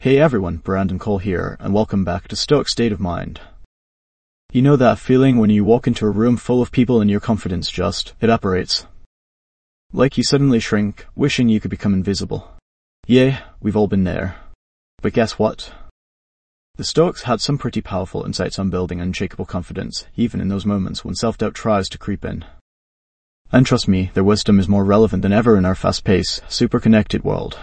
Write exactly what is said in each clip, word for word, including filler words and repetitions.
Hey everyone, Brandon Cole here, and welcome back to Stoic State of Mind. You know that feeling when you walk into a room full of people and your confidence just evaporates? Like you suddenly shrink, wishing you could become invisible. Yeah, we've all been there. But guess what? The Stoics had some pretty powerful insights on building unshakable confidence, even in those moments when self-doubt tries to creep in. And trust me, their wisdom is more relevant than ever in our fast-paced, super-connected world.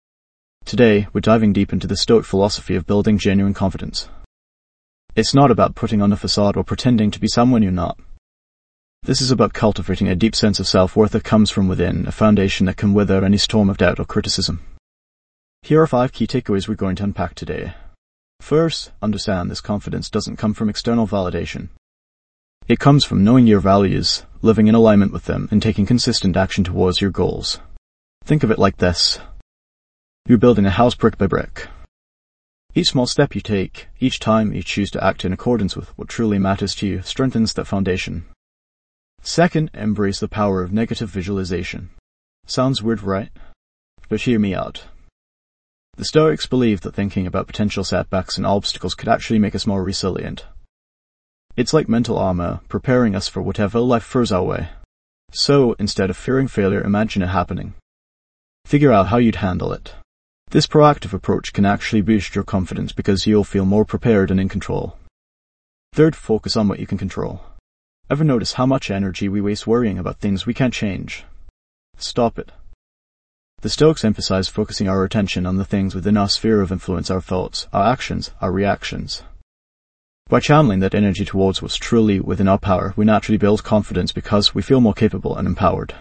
Today, we're diving deep into the Stoic philosophy of building genuine confidence. It's not about putting on a facade or pretending to be someone you're not. This is about cultivating a deep sense of self-worth that comes from within, a foundation that can weather any storm of doubt or criticism. Here are five key takeaways we're going to unpack today. First, understand this confidence doesn't come from external validation. It comes from knowing your values, living in alignment with them, and taking consistent action towards your goals. Think of it like this. You're building a house brick by brick. Each small step you take, each time you choose to act in accordance with what truly matters to you, strengthens that foundation. Second, embrace the power of negative visualization. Sounds weird, right? But hear me out. The Stoics believed that thinking about potential setbacks and obstacles could actually make us more resilient. It's like mental armor, preparing us for whatever life throws our way. So, instead of fearing failure, imagine it happening. Figure out how you'd handle it. This proactive approach can actually boost your confidence because you'll feel more prepared and in control. Third, focus on what you can control. Ever notice how much energy we waste worrying about things we can't change? Stop it. The Stoics emphasize focusing our attention on the things within our sphere of influence, our thoughts, our actions, our reactions. By channeling that energy towards what's truly within our power, we naturally build confidence because we feel more capable and empowered.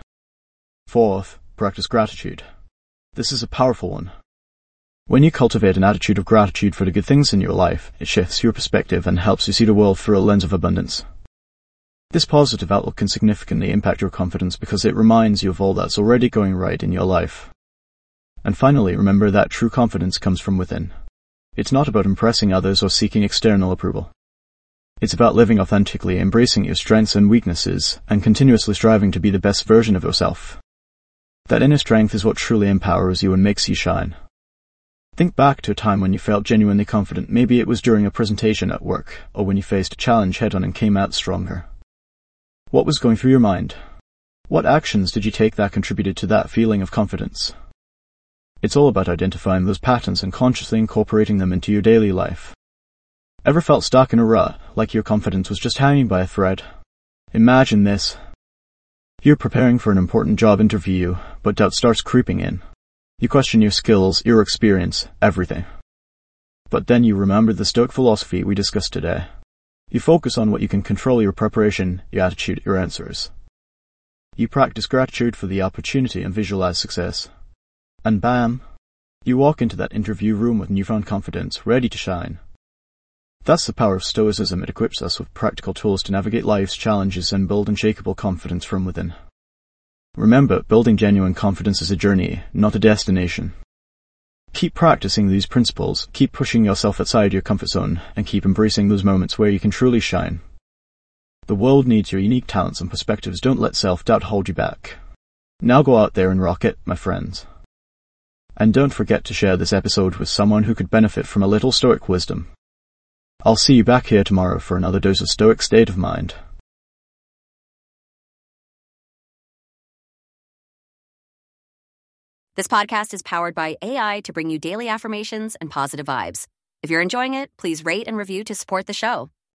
Fourth, practice gratitude. This is a powerful one. When you cultivate an attitude of gratitude for the good things in your life, it shifts your perspective and helps you see the world through a lens of abundance. This positive outlook can significantly impact your confidence because it reminds you of all that's already going right in your life. And finally, remember that true confidence comes from within. It's not about impressing others or seeking external approval. It's about living authentically, embracing your strengths and weaknesses, and continuously striving to be the best version of yourself. That inner strength is what truly empowers you and makes you shine. Think back to a time when you felt genuinely confident. Maybe it was during a presentation at work, or when you faced a challenge head-on and came out stronger. What was going through your mind? What actions did you take that contributed to that feeling of confidence? It's all about identifying those patterns and consciously incorporating them into your daily life. Ever felt stuck in a rut, like your confidence was just hanging by a thread? Imagine this. You're preparing for an important job interview, but doubt starts creeping in. You question your skills, your experience, everything. But then you remember the Stoic philosophy we discussed today. You focus on what you can control: your preparation, your attitude, your answers. You practice gratitude for the opportunity and visualize success. And bam, you walk into that interview room with newfound confidence, ready to shine. That's the power of Stoicism. It equips us with practical tools to navigate life's challenges and build unshakable confidence from within. Remember, building genuine confidence is a journey, not a destination. Keep practicing these principles, keep pushing yourself outside your comfort zone, and keep embracing those moments where you can truly shine. The world needs your unique talents and perspectives. Don't let self-doubt hold you back. Now go out there and rock it, my friends. And don't forget to share this episode with someone who could benefit from a little Stoic wisdom. I'll see you back here tomorrow for another dose of Stoic State of Mind. This podcast is powered by A I to bring you daily affirmations and positive vibes. If you're enjoying it, please rate and review to support the show.